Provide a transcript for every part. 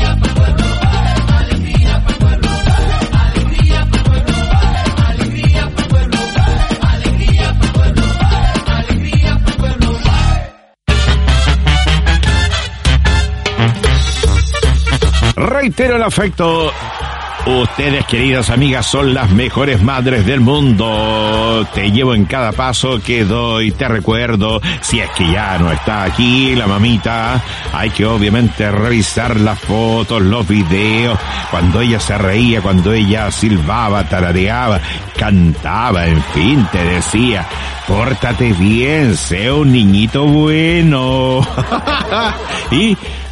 Reitero el afecto. Ustedes, queridas amigas, son las mejores madres del mundo. Te llevo en cada paso que doy, te recuerdo. Si es que ya no está aquí la mamita, hay que obviamente revisar las fotos, los videos, cuando ella se reía, cuando ella silbaba, tarareaba, cantaba, en fin, te decía, pórtate bien, sé un niñito bueno. Y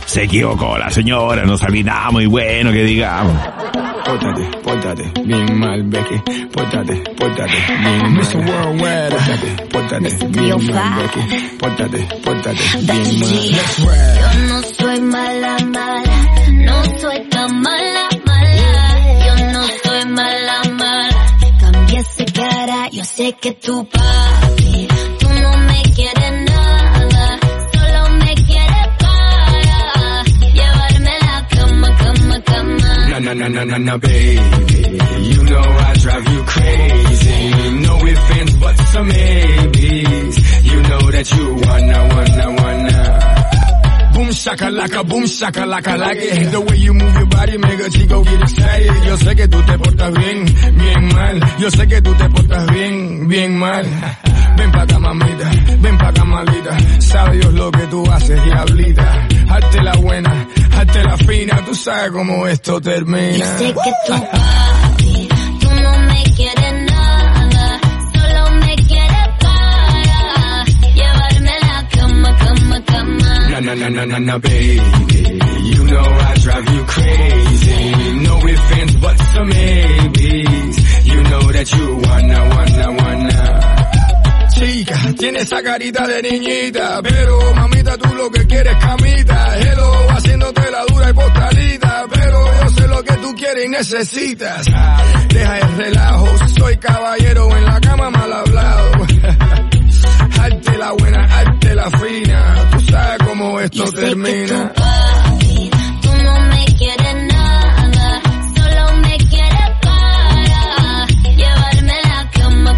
Se equivocó la señora, no salí nada muy bueno que digamos. Pórtate, bien mal, Becky. Pórtate, bien mal. Mr. Worldwide. Pórtate, bien mal, Becky. Pórtate, bien mal. Let's ride. Yo no soy mala, no soy tan mala. Yo no soy mala. Cambia esa cara, yo sé que tu papi, tú no me quieres nada, solo me quieres para llevarme a la cama. Na, baby. You know I drive you crazy. No ifs, ands, buts, or maybes. You know that you wanna. Boom shakalaka, like it. The way you move your body, make a chico get excited. Yo sé que tú te portas bien mal. Yo sé que tú te portas bien mal. Ven pa' acá, mamita, ven pa' acá, malita. Sabe Dios lo que tú haces, diablita. Hazte la buena, hazte la fina. Tú sabes cómo esto termina. Yo sé que tu papi, tú no me quieres nada, solo me quieres para llevarme a la cama. Na, baby. You know I drive you crazy. No ifs, ands, buts, or maybes. You know that you wanna. Chica, tiene esa carita de niñita, pero mamita tú lo que quieres camita. Hello, haciéndote la dura y postalita, pero yo sé lo que tú quieres y necesitas. Deja el relajo, soy caballero en la cama mal hablado. Hazte la buena, hazte la fina, tú sabes cómo esto termina. Yo sé que tu papi, tú no me quieres nada, solo me quieres para llevarme a la cama.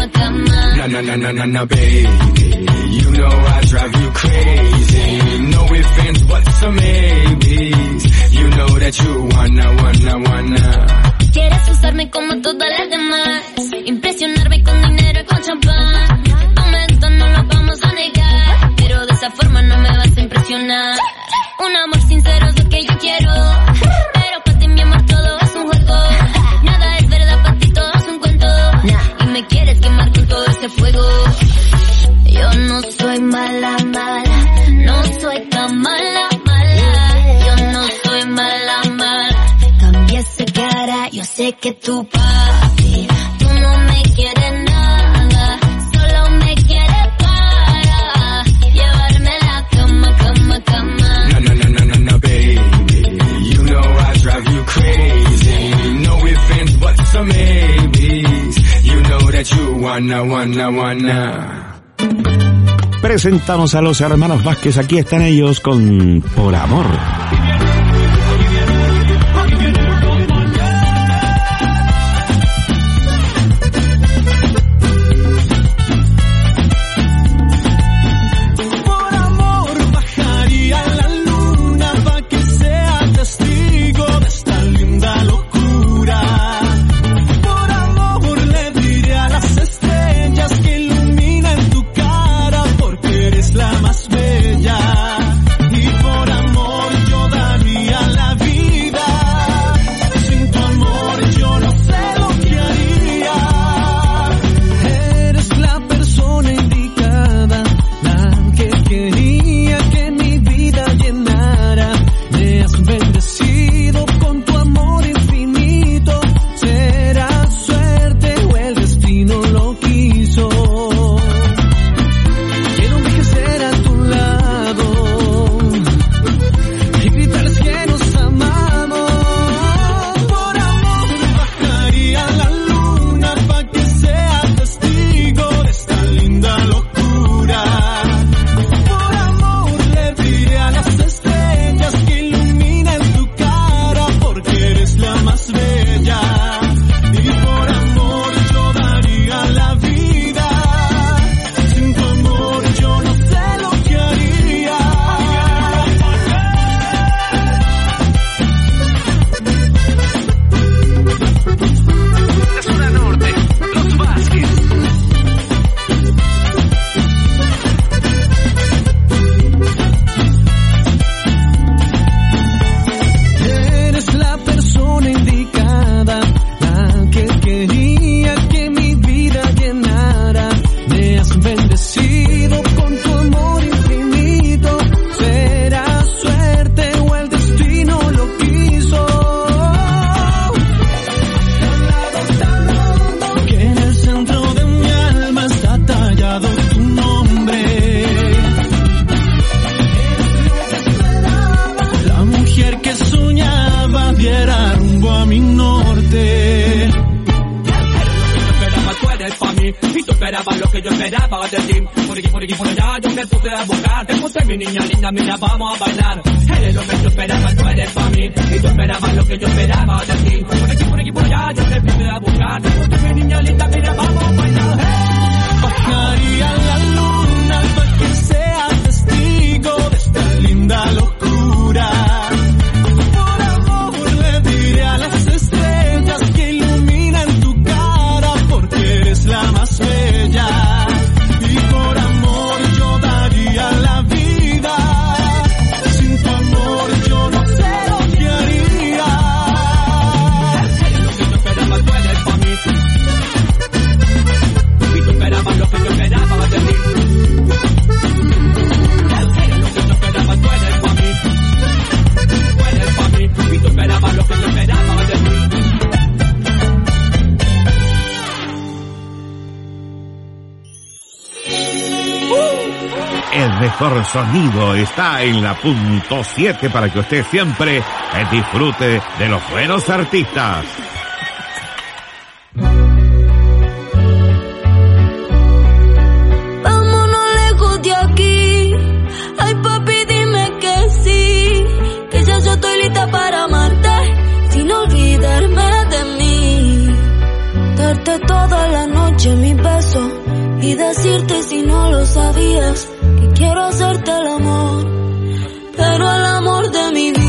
Na, baby. You know I drive you crazy. No ifs, ands, buts, or maybes. You know that you wanna. Quieres usarme como todas las demás, impresionarme con dinero y con champán. Momento no lo vamos a negar, pero de esa forma no me vas a impresionar. Un amor sincero es lo que yo quiero, pero para ti mi amor todo es un juego. Nada es verdad, para ti todo es un cuento, y me quieres quemar con todo ese fuego. Yo no soy mala, no soy tan mala. Yo no soy mala. Cambia esa cara, yo sé que tu papi, tú no me quieres nada, solo me quieres para llevarme a la cama. Na, baby. You know I drive you crazy. No ifs, ands, buts, or maybes. You know that you wanna. Presentamos a los hermanos Vázquez, aquí están ellos con Por Amor. La más bella, y por amor yo daré yo esperaba de ti. Por aquí, por allá, yo me puse a buscar. Te puse mi niña linda, mira, vamos a bailar. Eres lo que yo esperaba, tú eres pa' mí. Y tú esperabas lo que yo esperaba de ti. Por aquí, por allá, yo me puse a buscar. Te puse mi niña linda, mira, vamos a bailar. Bajaría la luna para que seas testigo de esta linda locura. Por amor le diré a las estrellas que iluminan tu cara, porque eres la más bella. Y por amor yo daría la vida. Sin tu amor yo no sé lo que haría. Eres lo que yo esperaba, tú eres pa' mí. Y tú esperabas lo que yo esperaba de ti. Eres lo que yo esperaba, tú eres pa' mí. Tú eres pa' mí. Y tú esperabas lo que yo esperaba de ti. El mejor sonido está en la punto 7 para que usted siempre disfrute de los buenos artistas. Vámonos lejos de aquí. Ay, papi, dime que sí. Que ya yo estoy lista para amarte, sin olvidarme de mí. Darte toda la noche mi beso y decirte si no lo sabías que quiero hacerte el amor, pero el amor de mi vida.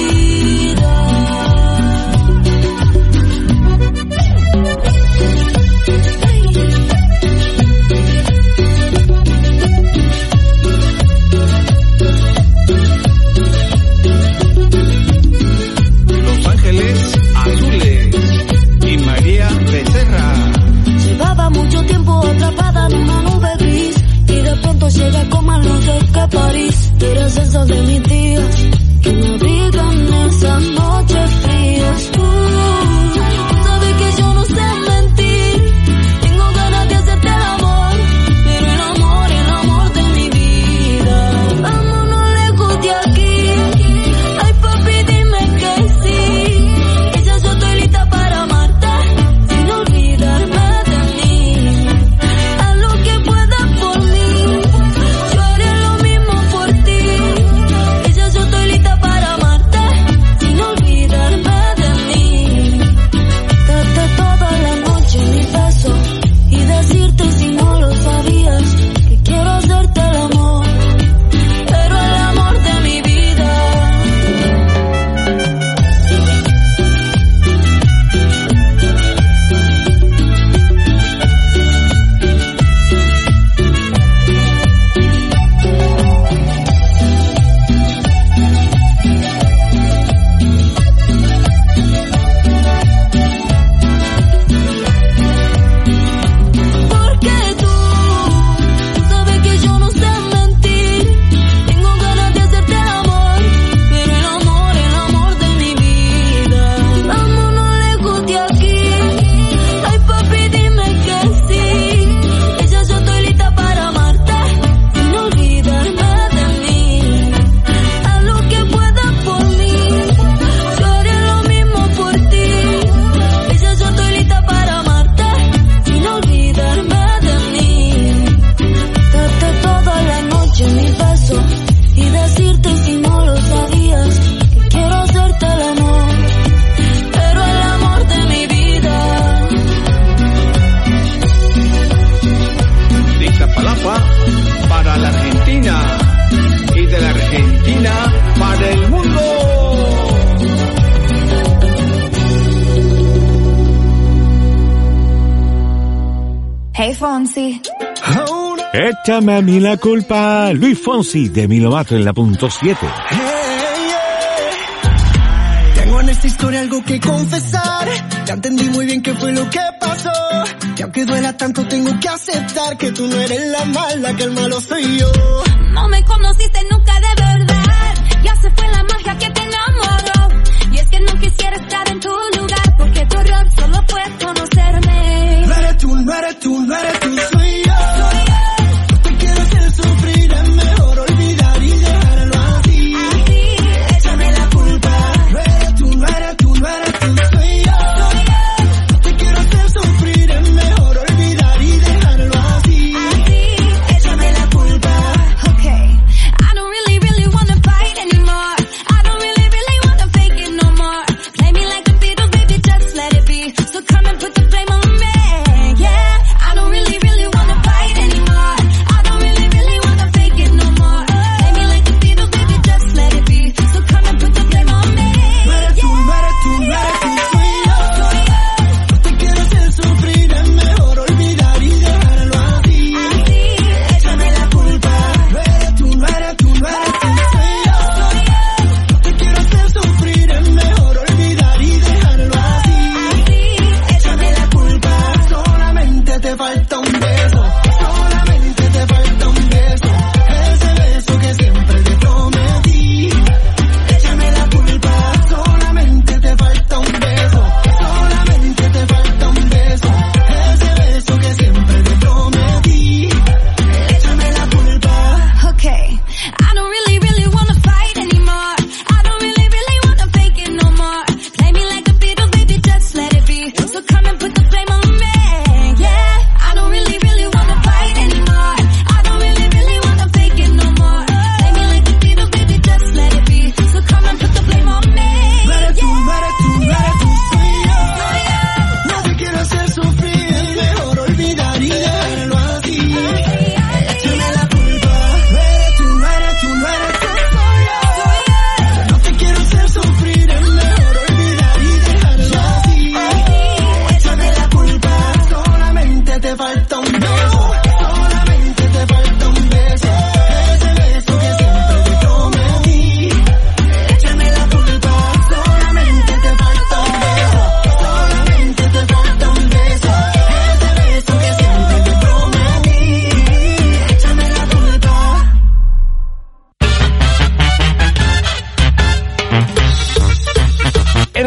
Los Ángeles Azules y María Becerra. Llevaba mucho tiempo atrapada en una nube gris y de pronto llega con más luces que París. Eres el sol de mis días que me abrigan esas noches frías. Tú sabes que yo no sé mentir. Tengo ganas de hacerte el amor, pero el amor de mi vida. Vámonos lejos de aquí. Ay, papi, dime que sí. Que ya yo estoy lista para amarte, sin olvidarme de mí. Haz lo que puedas por mí, yo haré lo mismo por ti. Que ya yo estoy lista para amarte, sin olvidarme de mí. Darte toda la noche mi beso y decirte si no lo sabías que quiero hacerte el amor, pero el amor de mi vida. Porque tú sabes que yo no sé mentir. Tengo ganas de hacerte el amor, pero el amor de mi vida. Vámonos lejos de aquí. Ay, papi, dime que sí. Que ya yo estoy lista para amarte, sin olvidarme de mí. Haz lo que puedas por mí, yo haré lo mismo por ti. Que ya yo estoy lista para amarte, sin olvidarme de mí. Darte toda la noche mi beso y decirte si no lo sabías que quiero hacerte el amor, pero el amor de mi vida. De Iztapalapa para la Argentina y de la Argentina para el mundo. Hey Fonsi. Échame a mí la culpa, Luis Fonsi de Mi Lovato en la punto 7. Tengo en esta historia algo que confesar. Ya entendí muy bien qué fue lo que pasó. Que aunque duela tanto tengo que aceptar que tú no eres la mala, que el malo soy yo. No me conociste nunca de verdad. Ya se fue la magia que te enamoró. Y es que no quisiera estar en tu lugar, porque tu error solo fue conocerme. No eres tú, no eres tú, no eres tú, soy yo. No te quiero hacer sufrir, es mejor olvidar y dejarlo así. Échame la culpa. No eres tú, no eres tú, no eres tú, soy yo. No te quiero hacer sufrir, es mejor olvidar y dejarlo así.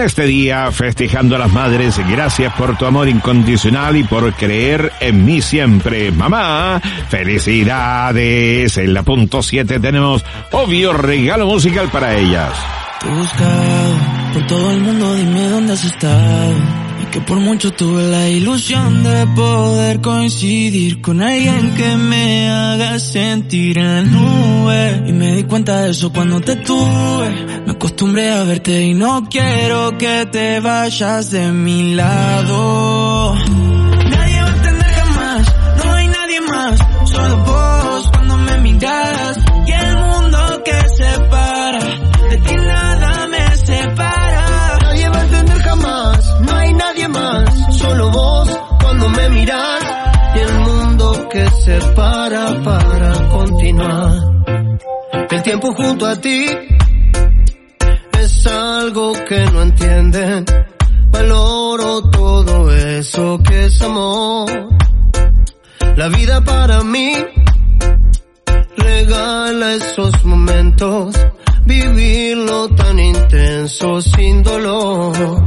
este día, festejando a las madres, gracias por tu amor incondicional y por creer en mí siempre. Mamá, felicidades. En la punto 7 tenemos obvio regalo musical para ellas. Te he buscado por todo el mundo, dime dónde has estado. Y que por mucho tuve la ilusión de poder coincidir con alguien que me haga sentir en la nube. Y me di cuenta de eso cuando te tuve. Me acostumbré a verte y no quiero que te vayas de mi lado. Nadie va a entender jamás, no hay nadie más, solo vos cuando me miras. Y el mundo que separa, de ti nada me separa. Nadie va a entender jamás, no hay nadie más, solo vos cuando me miras. Y el mundo que separa para continuar. El tiempo junto a ti es algo que no entienden. Valoro todo eso que es amor. La vida para mí regala esos momentos, vivirlo tan intenso sin dolor.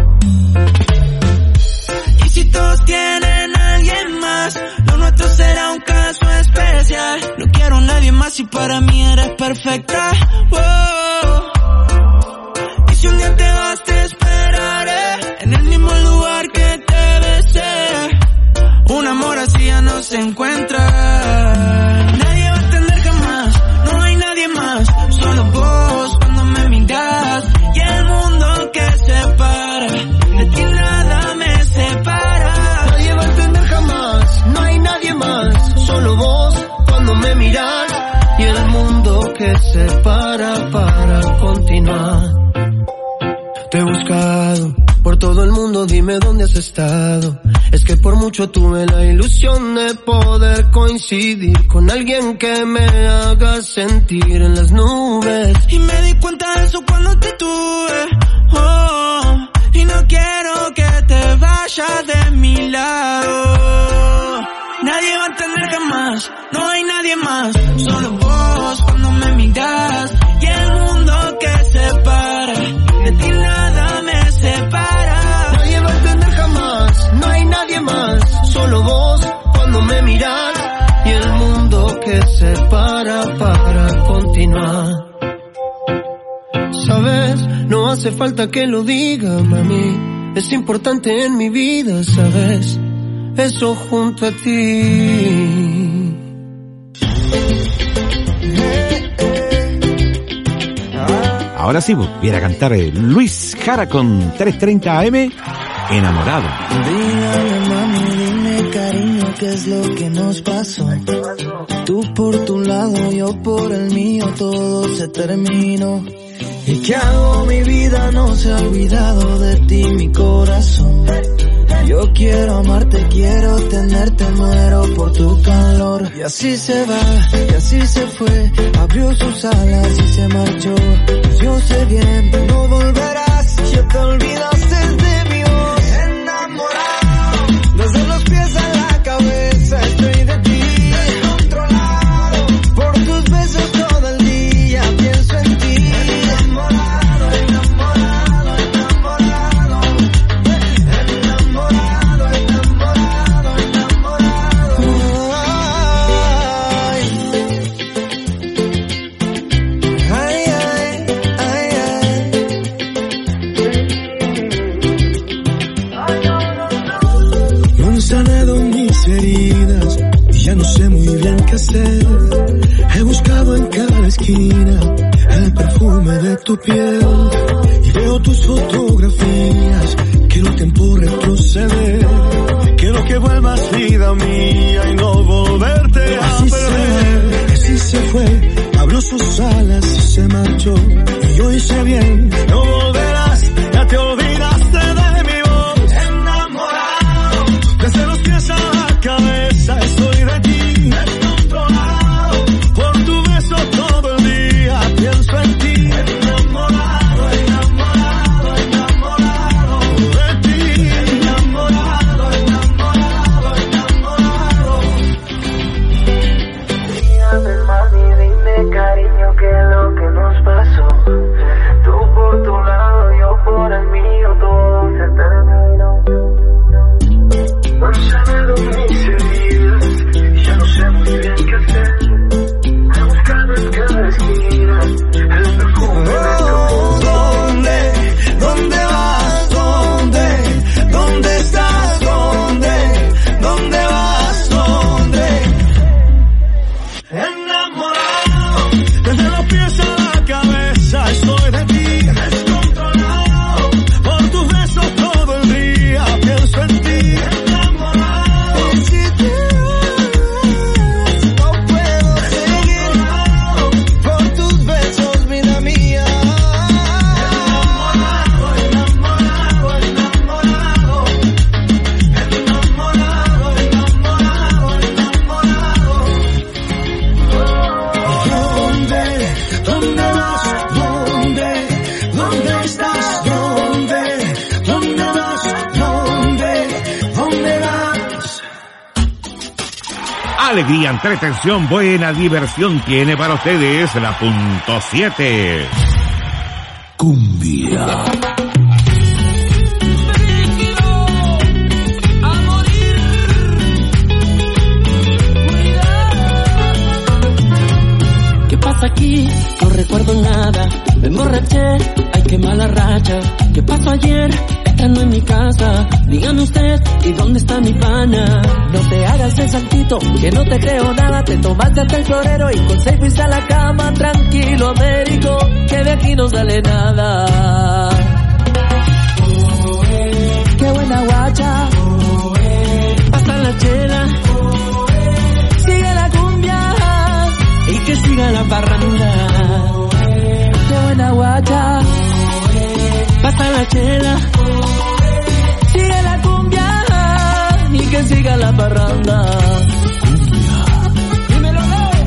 Y si todos tienen a alguien más, lo nuestro será un caso especial. No quiero a nadie más y para mí eres perfecta. Wow. Y si un día te vas te esperaré en el mismo lugar que te besé. Un amor así ya no se encuentra. Nadie va a entender jamás, no hay nadie más, solo vos cuando me miras. Y el mundo que separa, de ti nada me separa. Nadie va a entender jamás, no hay nadie más, solo vos cuando me miras. Y el mundo que separa para continuar. Te he buscado por todo el mundo, dime dónde has estado. Es que por mucho tuve la ilusión de poder coincidir con alguien que me haga sentir en las nubes. Y me di cuenta de eso cuando te tuve. Oh, y no quiero que te vayas de mi lado. Nadie va a entender jamás, no hay nadie más, solo vos cuando me miras. Y el mundo que separa, de ti nada me separa. Nadie va a entender jamás, no hay nadie más, solo vos cuando me miras. Y el mundo que separa para continuar. Sabes, no hace falta que lo diga, mami, es importante en mi vida, sabes, eso junto a ti. Ahora sí, viene a cantar Luis Jara con 3:30 AM, Enamorado. Dígame mami, dime cariño, ¿qué es lo que nos pasó? Tú por tu lado, yo por el mío, todo se terminó. ¿Y qué hago? Mi vida no se ha olvidado de ti, mi corazón. Yo quiero amarte, quiero tenerte, muero por tu calor. Y así se va, y así se fue, abrió sus alas y se marchó. Pues yo sé bien, no volverás, ya te olvidaste de mi voz. Enamorado, desde los pies a la cabeza, estoy de ti. Descontrolado, por tus besos todo el día, pienso en ti. Enamorado, enamorado, enamorado. Enamorado, enamorado, enamorado. Ay, ay, ay, ay. No han sanado mis heridas y ya no sé muy bien qué hacer. He buscado en cada esquina el perfume de tu piel y veo tus fotografías. Quiero tiempo retroceder, quiero que vuelvas vida mía y no volverte a perder. Así se fue, abrió sus alas y se marchó. Y yo hice bien, no volverás, ya te olvidaste de mi voz. Enamorado, desde los pies a la cabeza, estoy de ti. Descontrolado, por tu beso todo el día, pienso en ti. Enamorado, enamorado, enamorado de ti. Enamorado, enamorado, enamorado. alegría, entretención, buena diversión tiene para ustedes la punto 7. Cumbia. Aquí no recuerdo nada, me emborraché, ay qué mala racha. ¿Qué pasó ayer? Estando en mi casa, dígame usted, ¿y dónde está mi pana? No te hagas el saltito, que no te creo nada. Te tomaste hasta el florero y con 6 fuiste a la cama. Tranquilo, Américo, que de aquí no sale nada. Qué buena guacha, pasa la chela, sigue la cumbia y que siga la parranda. Qué buena guacha, pasa la chela, sigue la cumbia y que siga la parranda. Dímelo,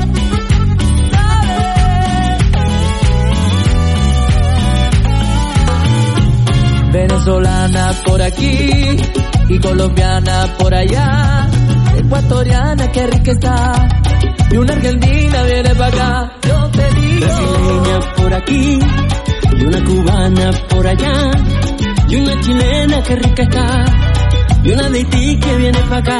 dale. Venezolana por aquí y colombiana por allá, ecuatoriana qué rica está, y una argentina viene para acá. Yo te digo, brasileña por aquí y una cubana por allá, y una chilena que rica está, y una de Haití que viene para acá.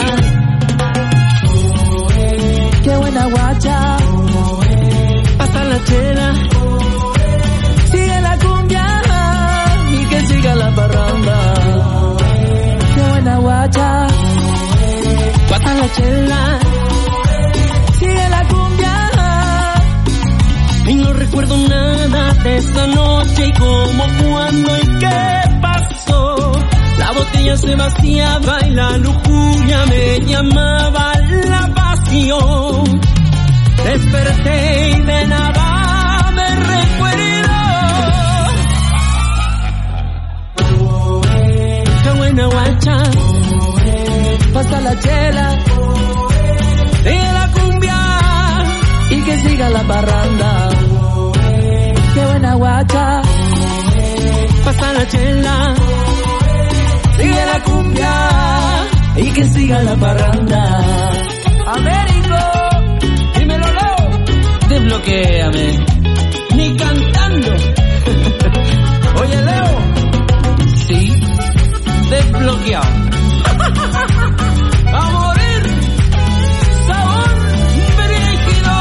Qué buena guacha, pasa la chela, sigue la cumbia y que siga la parranda. Qué buena guacha, pasa la chela, sigue la cumbia. Y no recuerdo nada de esa noche y cómo, cuándo y qué pasó. La botella se vaciaba y la lujuria me llamaba la pasión. Desperté y de nada me recuerdo. Qué buena guacha, pasa la chela, sigue la cumbia y que siga la parranda. Qué buena guacha, pasa la chela, sigue la cumbia y que siga la parranda. Américo, dímelo, Leo, desbloquéame, ni cantando. Oye, Leo, sí, desbloqueado. A morir, sabor brígido.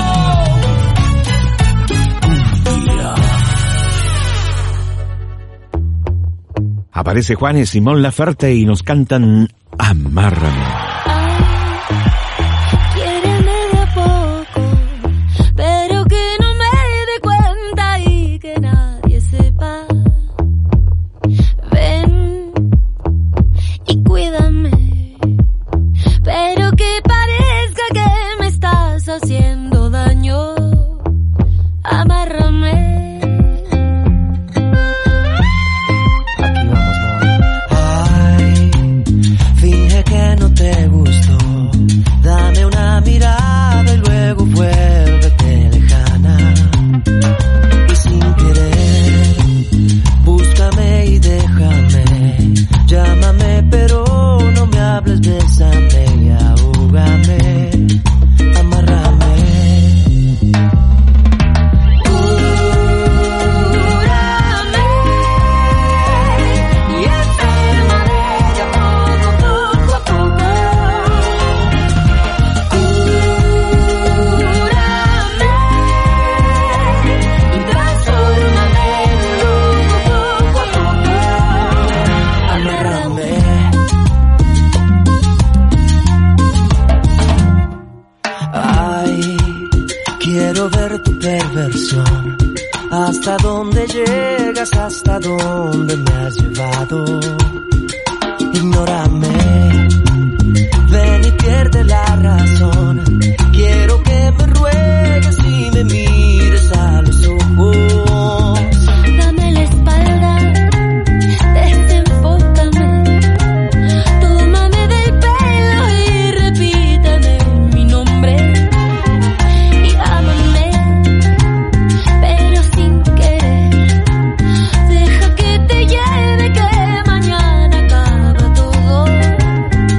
Aparece Juan y Simón Laferte y nos cantan Amárrame. Haciendo daño, amárrame. Aquí vamos, amor. Ay, finge que no te gustó. Dame una mirada y luego vuélvete lejana. Y sin querer, búscame y déjame. Llámame pero no me hables, bésame y ahógame. Hasta dónde llegas, hasta dónde me has llevado. Ignórame, ven y pierde la razón. Quiero que me ruegues y me mires a los ojos. Dame la espalda, desenfócame. Tómame del pelo y repítame mi nombre. Y ámame, pero sin querer. Deja que te lleve, que mañana acaba todo.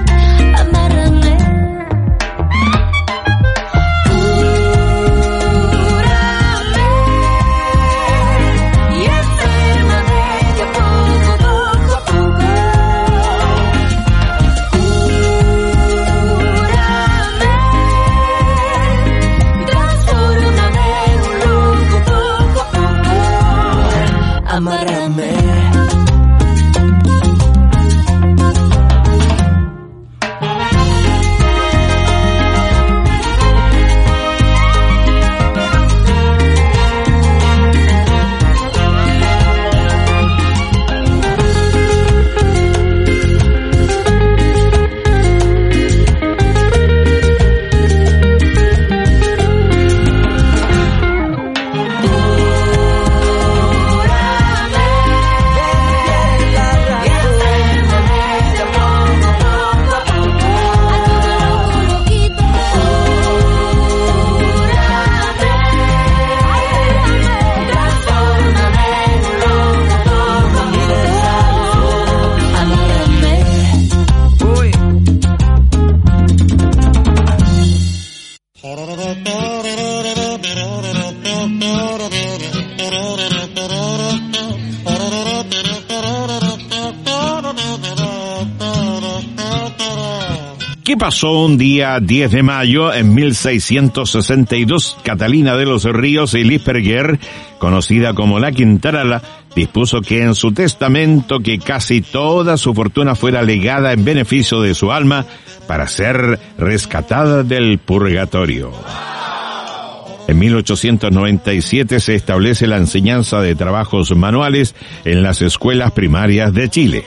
¿Qué pasó un día 10 de mayo en 1662? Catalina de los Ríos y Lisperguer, conocida como la Quintarala, dispuso que en su testamento que casi toda su fortuna fuera legada en beneficio de su alma para ser rescatada del purgatorio. En 1897 se establece la enseñanza de trabajos manuales en las escuelas primarias de Chile.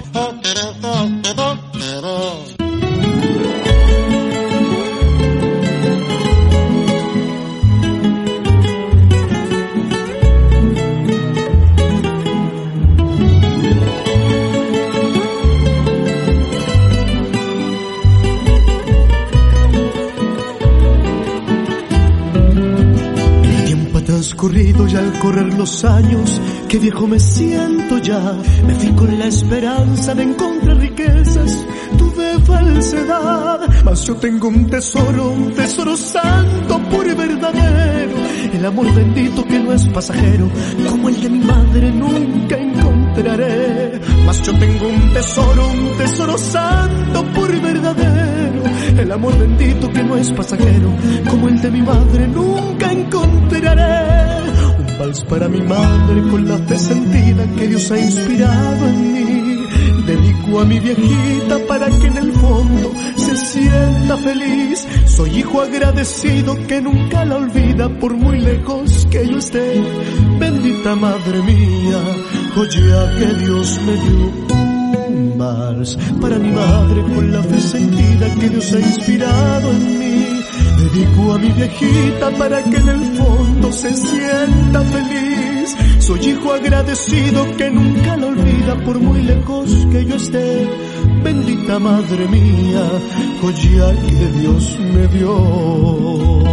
Transcurrido y al correr los años, qué viejo me siento ya. Me fui con la esperanza de encontrar riquezas, tuve falsedad. Mas yo tengo un tesoro santo, puro y verdadero. El amor bendito que no es pasajero, como el de mi madre nunca encontraré. Mas yo tengo un tesoro santo, puro y verdadero. El amor bendito que no es pasajero, como el de mi madre nunca encontraré. Un vals para mi madre con la fe sentida que Dios ha inspirado en mí. Dedico a mi viejita para que en el fondo se sienta feliz. Soy hijo agradecido que nunca la olvida por muy lejos que yo esté. Bendita madre mía, joya que Dios me dio. Un vals para mi madre con la fe sentida que Dios ha inspirado en mí. Dedico a mi viejita para que en el fondo se sienta feliz. Soy hijo agradecido que nunca la olvida por muy lejos que yo esté. Bendita madre mía, joya que Dios me dio.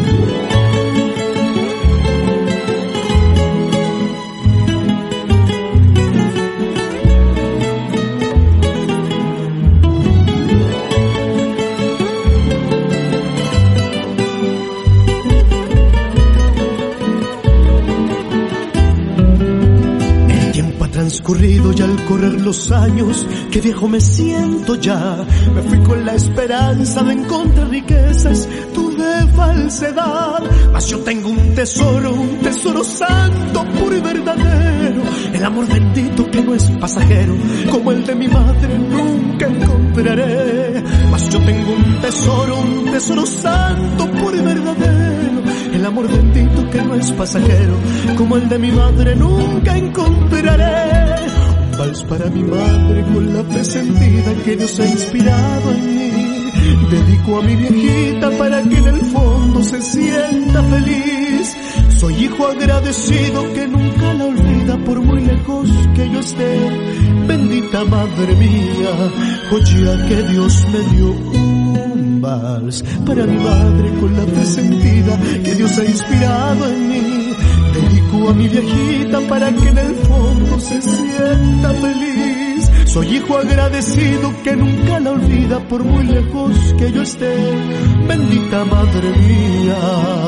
Transcurrido y al correr los años, qué viejo me siento ya. Me fui con la esperanza de encontrar riquezas, tuve falsedad. Mas yo tengo un tesoro santo, puro y verdadero. El amor bendito que no es pasajero, como el de mi madre nunca encontraré. Mas yo tengo un tesoro santo, puro y verdadero. El amor bendito que no es pasajero, como el de mi madre nunca encontraré. Un vals para mi madre con la fe sentida que Dios ha inspirado en mí. Dedico a mi viejita para que en el fondo se sienta feliz. Soy hijo agradecido que nunca la olvida por muy lejos que yo esté. Bendita madre mía, joya que Dios me dio. Un vals para mi madre con la fe sentida que Dios ha inspirado en mí. Dedico a mi viejita para que en el fondo se sienta feliz. Soy hijo agradecido que nunca la olvida por muy lejos que yo esté. Bendita madre mía,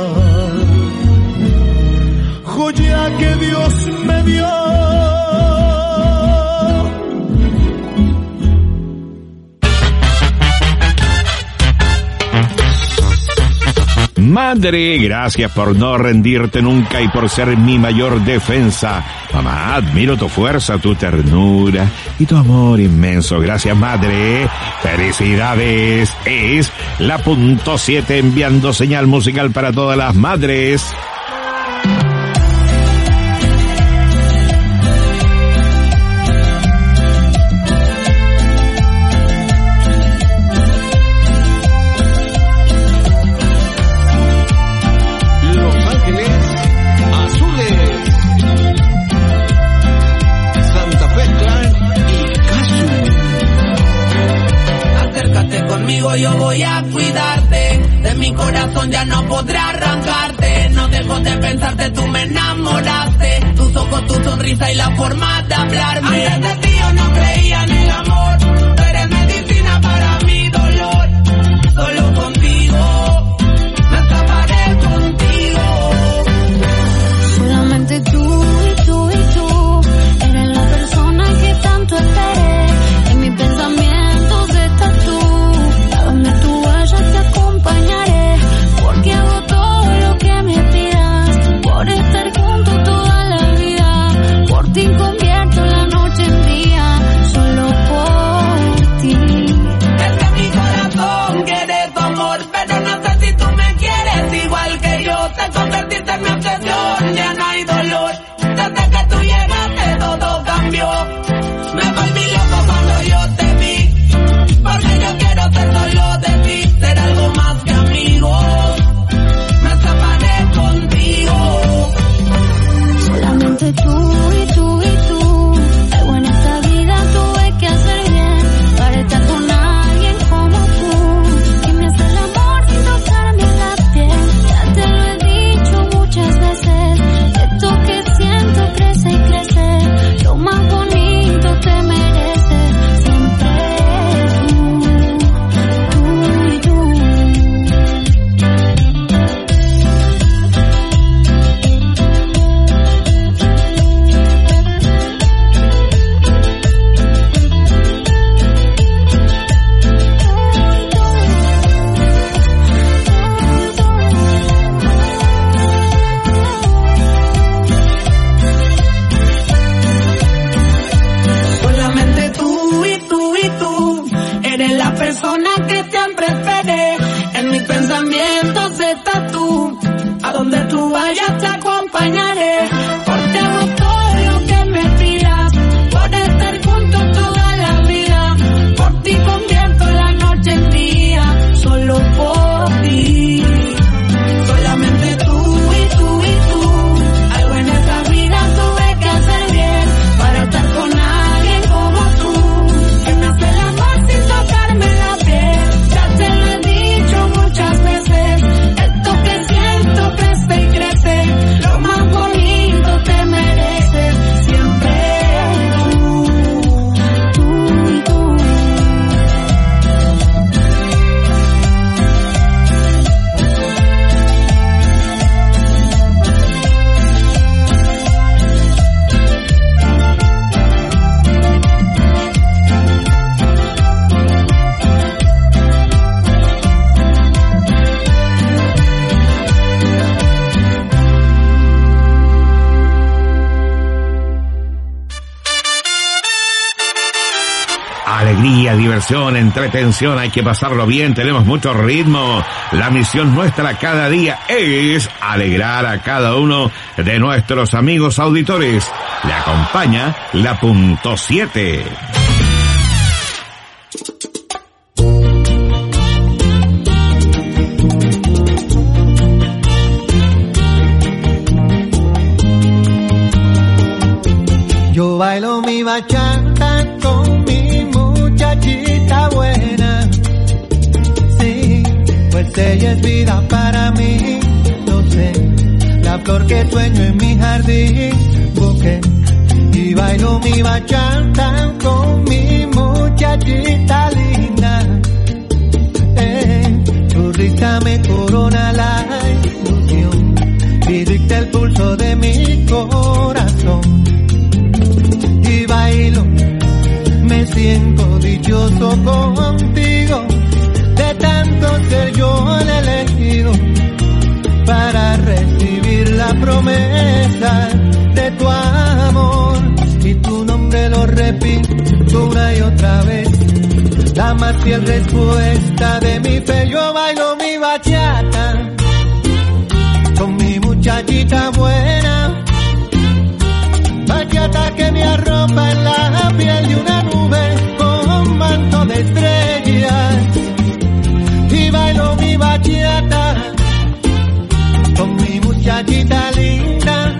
joya que Dios me dio. Madre, gracias por no rendirte nunca y por ser mi mayor defensa. Mamá, admiro tu fuerza, tu ternura y tu amor inmenso. Gracias, madre. Felicidades. Es la punto 7 enviando señal musical para todas las madres. Yo voy a cuidarte, de mi corazón ya no podré arrancarte. No dejo de pensarte, tú me enamoraste. Tus ojos, tu sonrisa y la forma de hablarme. Antes de ti yo no creía en el amor. Tú eres medicina para mi dolor. Solo contigo me escaparé contigo. Solamente tú y tú y tú eres la persona que tanto esperé. En mis pensamientos estás tú. A donde tú persona que siempre esperé. En mis pensamientos estás tú. A donde tú vayas te acompañaré. Porque hago todo lo que me pidas. Por estar juntos toda la vida. Por ti convierto la noche en día. Solo por ti. Solamente tú y tú y tú. Algo en esta vida tuve que hacer bien. Para estar con alguien como tú. Que me hace el amor sin tocarme la piel. Ya te lo he dicho muchas veces. Esto que siento crece y crece. Lo más bonito te mereces. Siempre tú y tú. Alegría, diversión, entretención, hay que pasarlo bien, tenemos mucho ritmo. La misión nuestra cada día es alegrar a cada uno de nuestros amigos auditores. Le acompaña la punto 7. Yo bailo mi bachata con mi muchachita buena. Sí, pues ella es vida para mí. No sé, la flor que sueño en mi jardín busqué. Y bailo mi bachata con mi muchachita linda. Tu risa me corona la ilusión y dicta el pulso de mi corazón. Y bailo, me siento dichoso contigo, de tanto ser yo el elegido, para recibir la promesa de tu amor. Y tu nombre lo repito una y otra vez, la más fiel respuesta de mi fe. Yo bailo mi bachata con mi muchachita buena. Bachata que me arropa en la piel de una nube con manto de estrellas. Y bailo mi bachata con mi muchachita linda.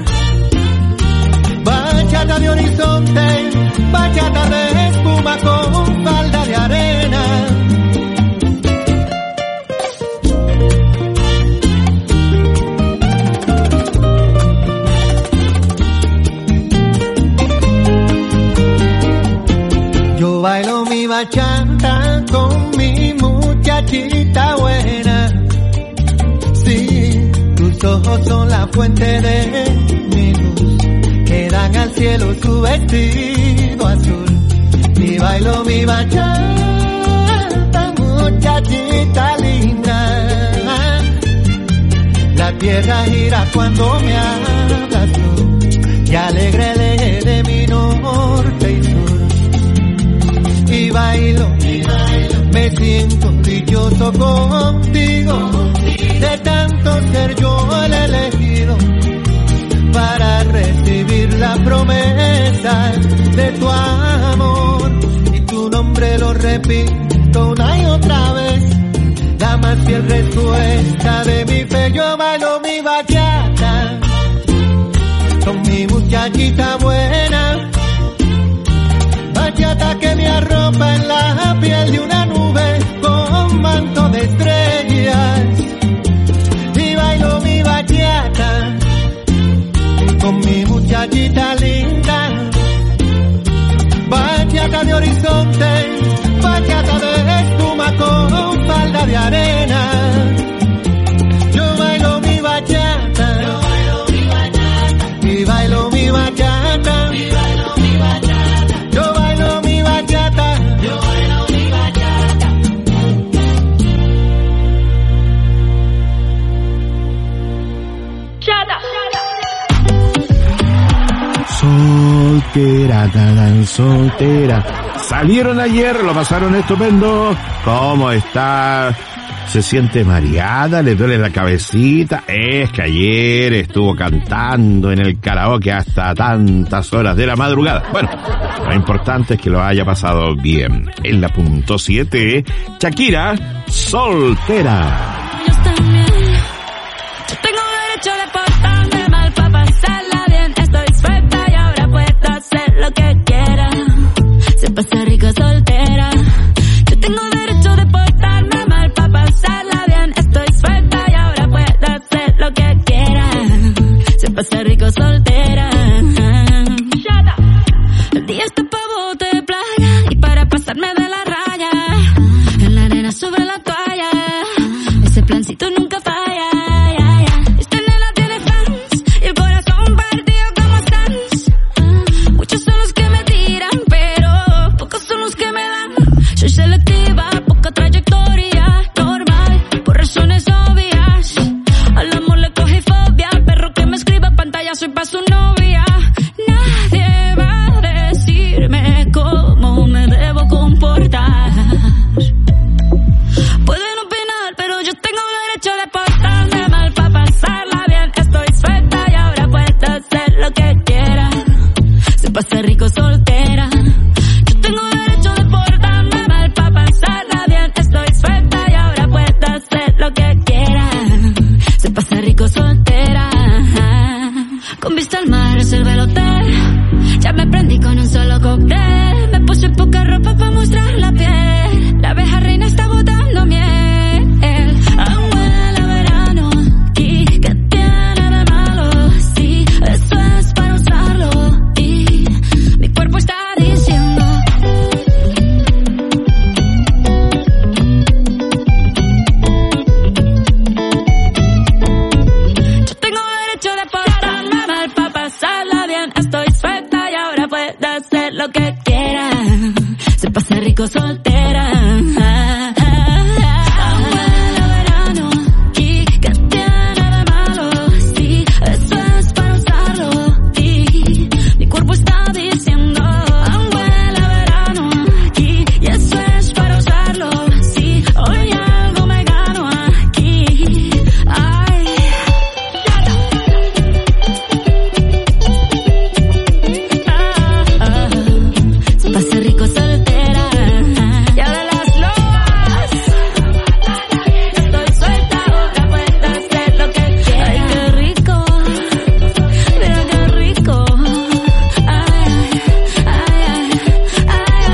Bachata de horizonte, bachata de espuma con falda de arena. Yo bailo mi bachata con mi muchachita buena. Sí, tus ojos son la fuente de mi luz, que dan al cielo su vestido azul. Y bailo mi bachata, muchachita linda. La tierra gira cuando me hablas tú, y alegre el eje de mi norte y sur. Y bailo, me siento dichoso contigo, de tanto ser yo el elegido, para recibir la promesa de tu amor. Y tu nombre lo repito una y otra vez, la más fiel respuesta de mi fe. Yo bailo mi bachata con mi muchachita buena. Bachata que me arropa en la piel de una nube con manto de estrellas. Y bailo mi bachata con mi muchachita linda. Bachata de horizonte, bachata de espuma con falda de arena. Yo bailo mi bachata, y bailo mi bachata. Yo bailo mi bachata, soltera, tan soltera. Salieron ayer, lo pasaron estupendo. ¿Cómo está? ¿Se siente mareada? ¿Le duele la cabecita? Es que ayer estuvo cantando en el karaoke hasta tantas horas de la madrugada. Bueno, lo importante es que lo haya pasado bien. En la punto 7, Shakira, soltera. Yo también. Yo tengo derecho de portarme mal para pasarla bien. Estoy suelta y ahora puedo hacer lo que quiera. Se pasa rico soltera. Yo tengo derecho de portarme mal para pasarla bien. Estoy suelta y ahora puedo hacer lo que quiera. Se pasa rico soltera. El día está pa' bote de playa y para pasarme de la raya. En la arena sobre la toalla. Ese plancito nunca falla. Esta nena tiene fans y el corazón partido como Sans. Muchos son los que me tiran, pero pocos son los que me dan. Soy selectiva, poca trayectoria, normal, por razones obvias. Al amor le coge fobia, perro que me escriba pantalla, soy pa' su novia. Nadie va a decirme cómo me debo comportar. Pueden opinar, pero yo tengo derecho de portarme mal para pasarla bien. Estoy suelta y ahora puedo hacer lo que quiera. Se pasa rico soltera. Yo tengo derecho de portarme mal para pasarla bien. Estoy suelta y ahora puedo hacer lo que quiera. Se pasa rico soltera. Con vista al mar reservé el hotel. Ya me prendí con un solo cóctel. Me puse poca ropa para mostrar la piel. La abeja reina está botando miel. Aún huele a verano. ¿Y qué tiene de malo? Sí, eso es para usarlo. Y mi cuerpo está diciendo. Yo tengo derecho de portarme mal para pasarla bien. Estoy suelta y ahora puedo hacer lo que quiera. Se pasa rico soltera. Aún huele a verano. ¿Y qué tiene de malo? Sí, eso es para usarlo. Y mi cuerpo está diciendo. Aún huele a verano. Y eso es para usarlo. Sí, hoy algo me gano aquí. Ay. Se pasa rico soltera. Y ahora las lobas. Estoy suelta, ahora puedo hacer lo que quiera. Ay, qué rico. Mira qué rico. Ay, ay, ay,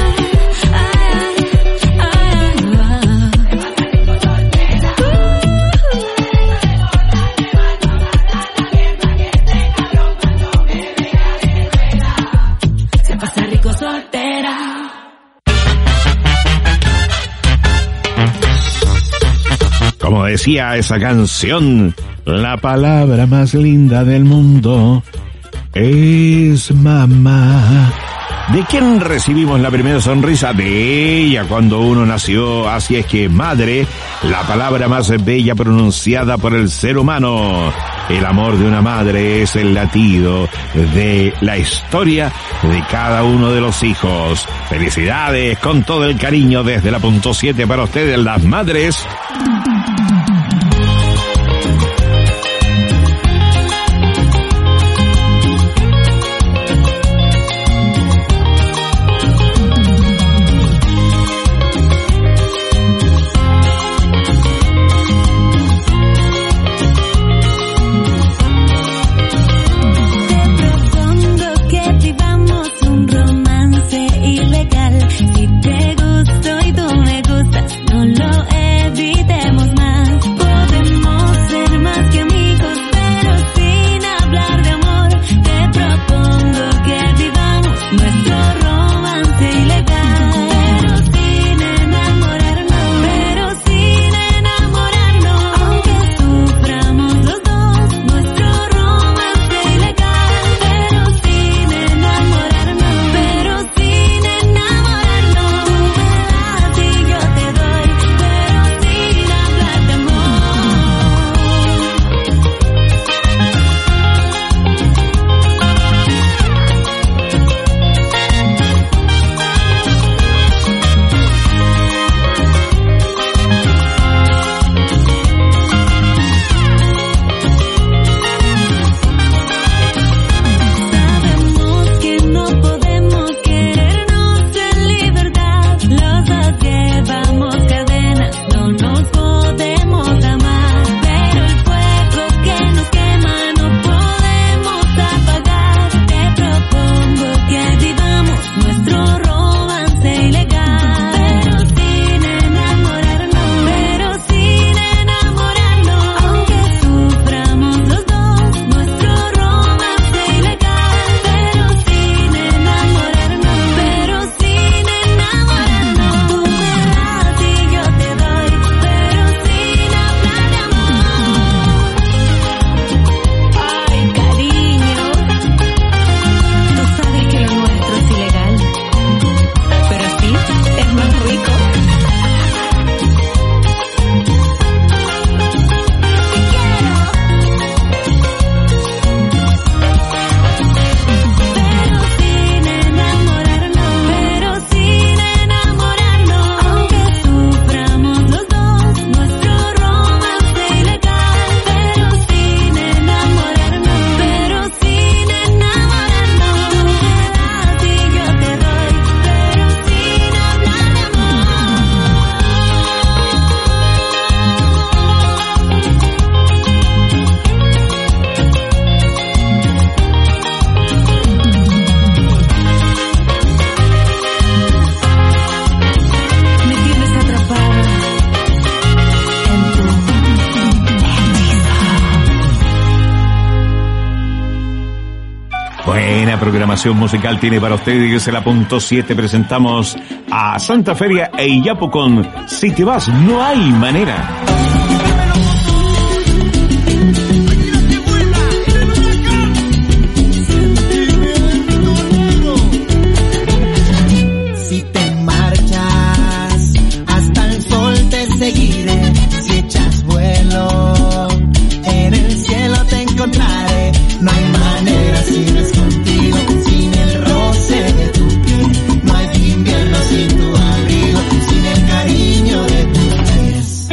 se pasa rico soltera. Como decía esa canción, la palabra más linda del mundo es mamá. ¿De quién recibimos la primera sonrisa? De ella cuando uno nació. Así es que madre, la palabra más bella pronunciada por el ser humano. El amor de una madre es el latido de la historia de cada uno de los hijos. Felicidades con todo el cariño desde la punto 7 para ustedes, las madres. Si te gusto y tú me gustas, no lo evitemos más. Buena programación musical tiene para ustedes. En la punto 7 presentamos a Santa Feria e Iyapo con Si te vas no hay manera. Si te marchas, hasta el sol te seguiré. Si echas vuelo, en el cielo te encontraré. No hay manera si no es contigo, sin el roce de tu piel. No hay invierno sin tu abrigo, sin el cariño de tus pies.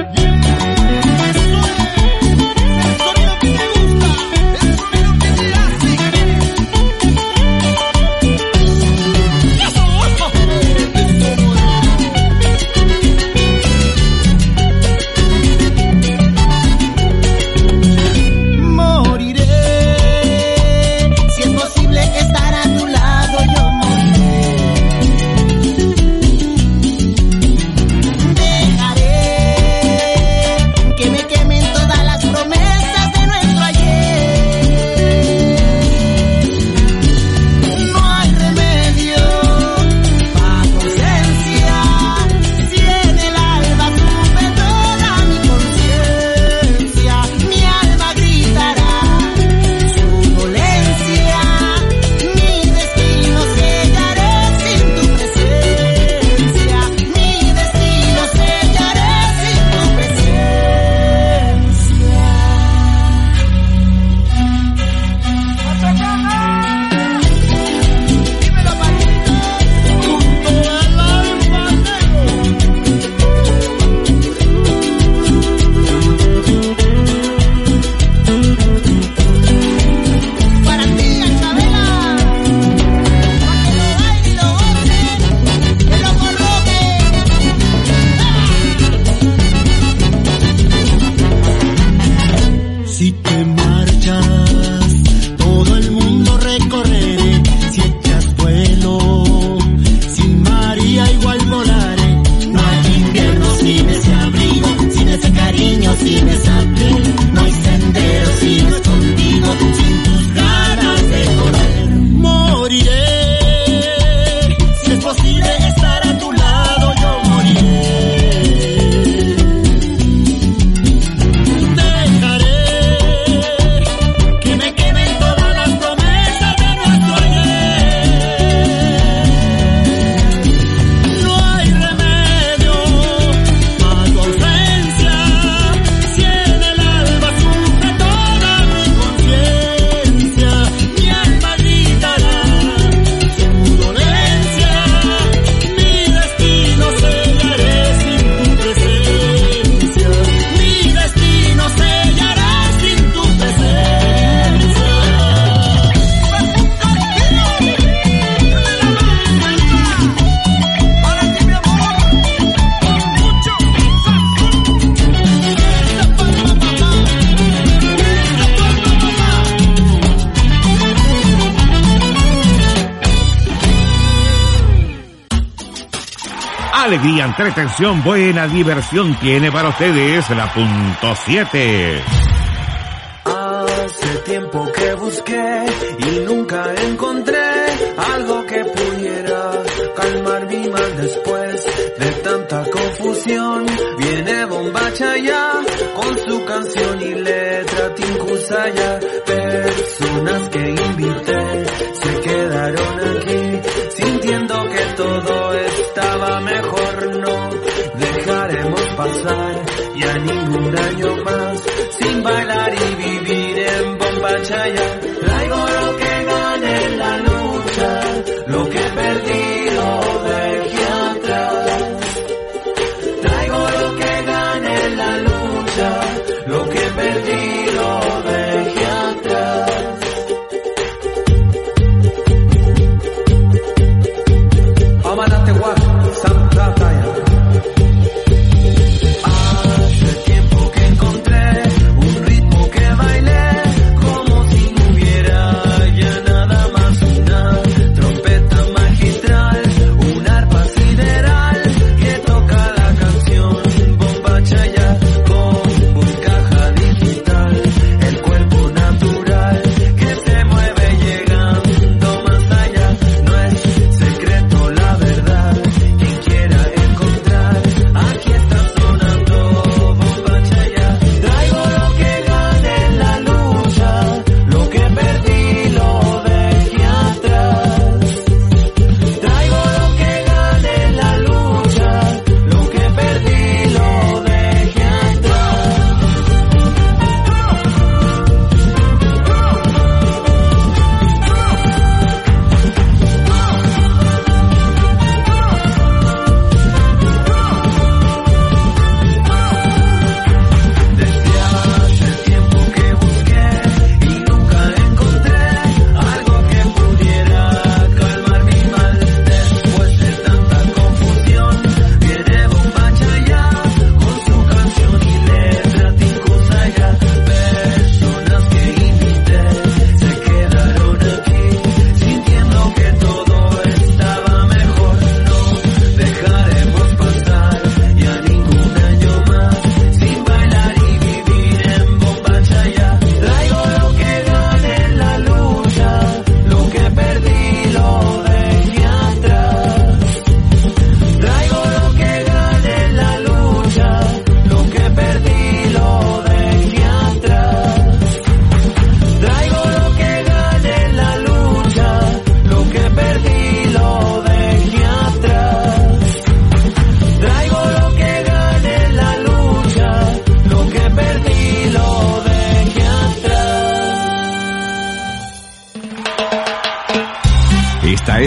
Alegría, entretención, buena diversión tiene para ustedes la punto 7. Hace tiempo que busqué y nunca encontré algo que pudiera calmar mi mal después de tanta confusión. Viene Bombacha ya con su canción y letra Tinkusaya. Personas que invité se quedaron aquí sintiendo que todo estaba mejor. No dejaremos pasar ya ningún año más sin bailar y vivir en Bombachaya. Traigo lo que gané en la lucha, lo que perdí lo dejé atrás. Traigo lo que gané en la lucha, lo que perdí lo dejé atrás. Amanate guap, Santa Taya. Hace tiempo que encontré un ritmo que bailé como si no hubiera ya nada más. Una trompeta magistral, un arpa sideral que toca la canción Bombachaya con voz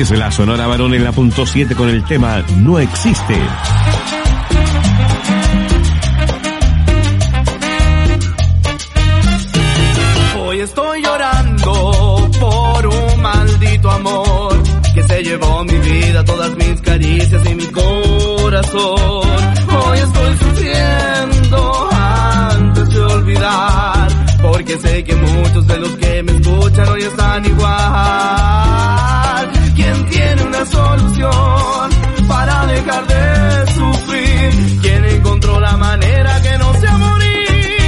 Es la Sonora Varón en la punto 7 con el tema No Existe. Hoy estoy llorando por un maldito amor que se llevó mi vida, todas mis caricias y mi corazón. Hoy estoy sufriendo antes de olvidar, porque sé que muchos de los que me escuchan hoy están igual. ¿Quién tiene una solución para dejar de sufrir? ¿Quién encontró la manera que no sea morir?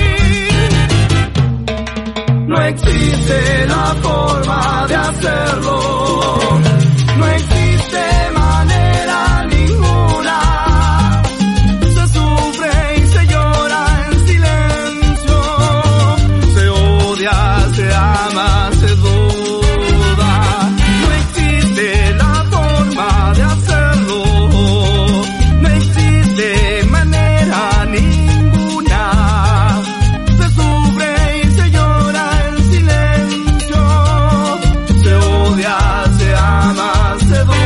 No existe la forma de hacerlo, no existe manera ninguna. Se sufre y se llora en silencio, se odia, se ama, se duda. No existe la forma de hacerlo, no existe manera ninguna. Se sufre y se llora en silencio, se odia, se ama, se duda.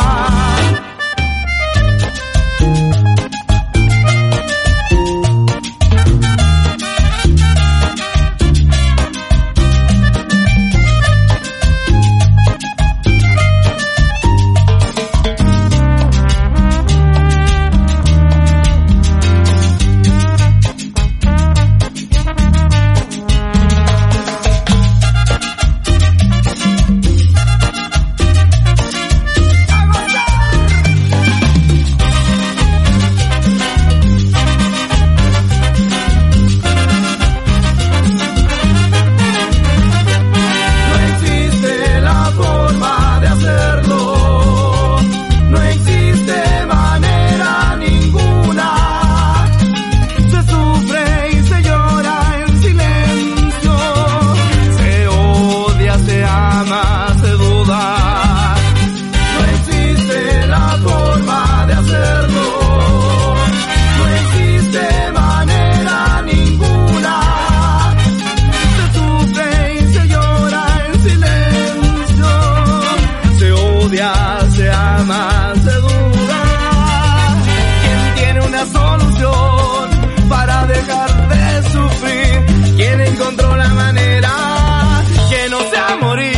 No existe la forma de hacerlo, no existe manera ninguna. Se sufre y se llora en silencio, se odia, se ama, se duda. No existe la forma de hacerlo, no existe manera ninguna. Se sufre y se llora en silencio, se odia, se ama, se duda. ¿Quién tiene una solución para dejar de sufrir? ¿Quién encontró la manera que no sea morir?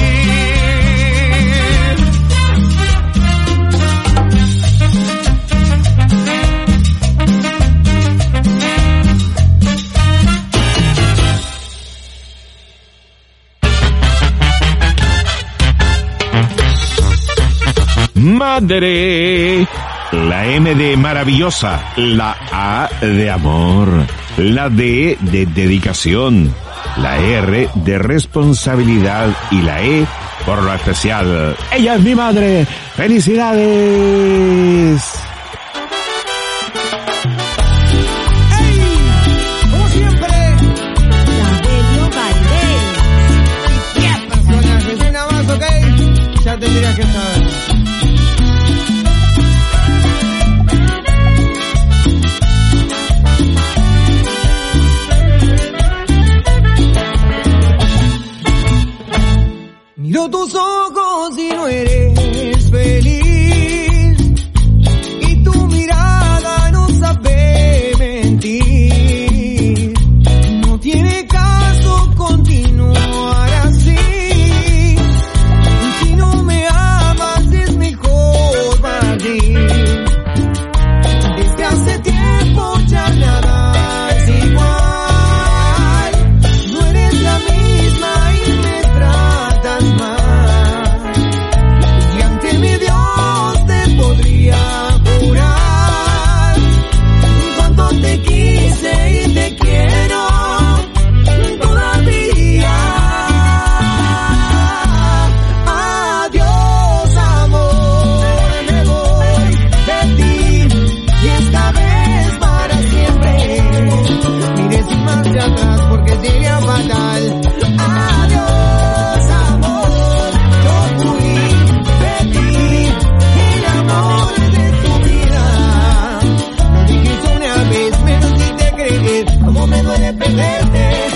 Madre. La M de maravillosa, la A de amor, la D de dedicación, la R de responsabilidad y la E por lo especial. Ella es mi madre. ¡Felicidades! Como siempre, Samuelio Valdés. ¿Y qué personaje? Es una más, ok. Ya tendrías que saber. Miro tus ojos y no eres feliz, y tu mirada no sabe mentir. No tiene caso continuar así. Si no me amas es mejor partir. Desde hace tiempo ya nada es igual. No eres la misma y me tratas mal. Y ante mi Dios te podría jurar cuánto te quise y te quiero todavía. Adiós amor, me voy de ti y esta vez para siempre. Mire sin marcha atrás porque sería fatal. Adiós amor, yo fui de ti, el amor de tu vida. Lo dijiste una vez, menos si te crees, como me duele perderte.